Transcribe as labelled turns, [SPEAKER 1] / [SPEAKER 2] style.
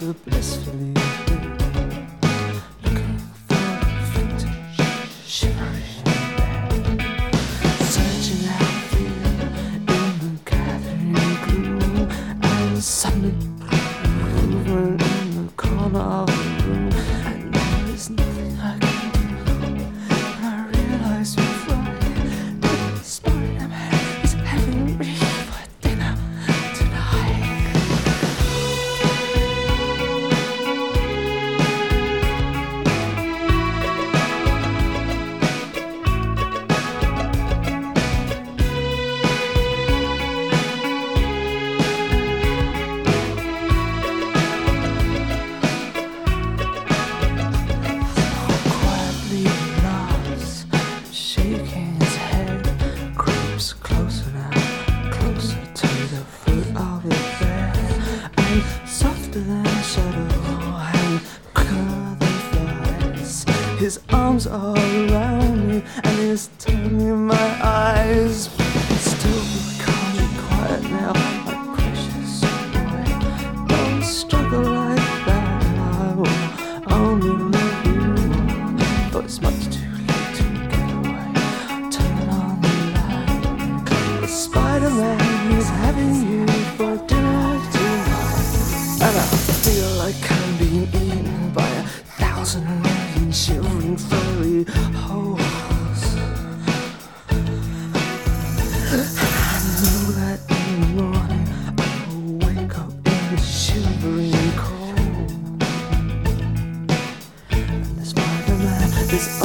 [SPEAKER 1] the blissfully looking for vintage, shivering bed, searching out fear in the gathering gloom, and suddenly movement in the corner of the room, and there is nothing I can do. And I realize we're flying, but Spider-Man is having me for dinner tonight. Quietly nods, shaking his head, creeps closer now, closer to the foot of his bed, and softer than a shadow and quicker than flies. His arms are around me and he's turning my eyes. Still, can't be quiet now, my precious boy. Don't struggle like that, I will only love you more. But it's much too late to get away. Turn on the light. The Spider-Man is having you for dinner tonight. And I feel like I'm being eaten by 1,000 million shivering furry holes. I know that in the morning I will wake up in the shivering cold. And the Spider-Man is